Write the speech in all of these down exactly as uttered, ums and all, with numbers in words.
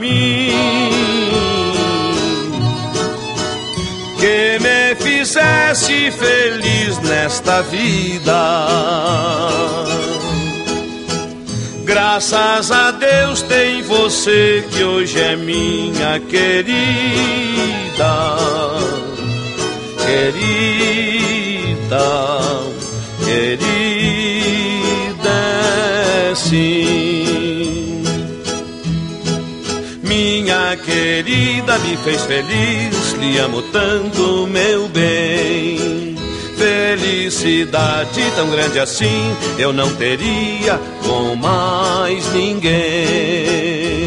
mim, que me fizesse feliz nesta vida. Graças a Deus tem você que hoje é minha querida, querida, querida, sim. Minha querida me fez feliz, lhe amo tanto, meu bem. Felicidade tão grande assim eu não teria com mais ninguém.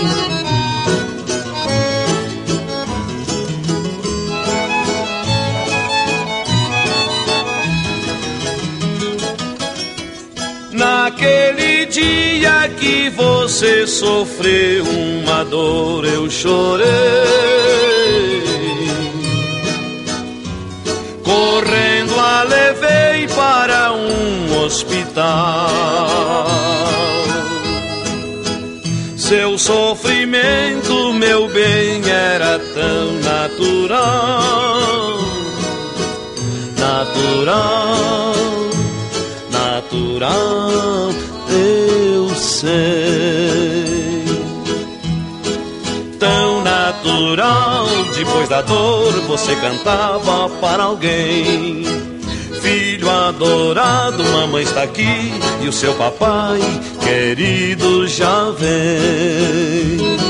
Naquele dia que você sofreu uma dor, eu chorei. Correndo a levei para um hospital. Seu sofrimento, meu bem, era tão natural, natural, natural, eu sei. Tão natural, depois da dor você cantava para alguém. Filho adorado, mamãe está aqui e o seu papai querido já vem.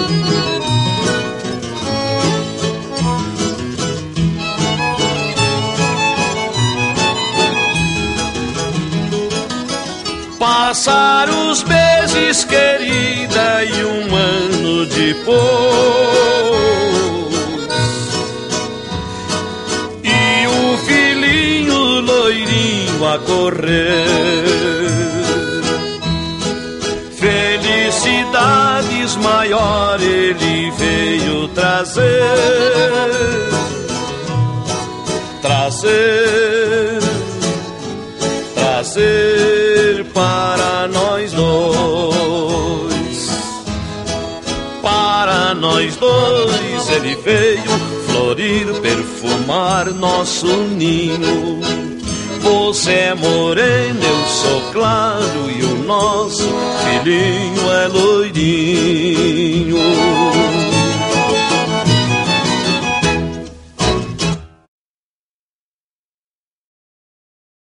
Passaram os meses, querida, e um ano depois, e o filhinho loirinho a correr. Felicidades maior ele veio trazer, trazer, trazer para nós dois. Para nós dois ele veio florir, perfumar nosso ninho. Você é moreno, eu sou claro, e o nosso filhinho é loirinho.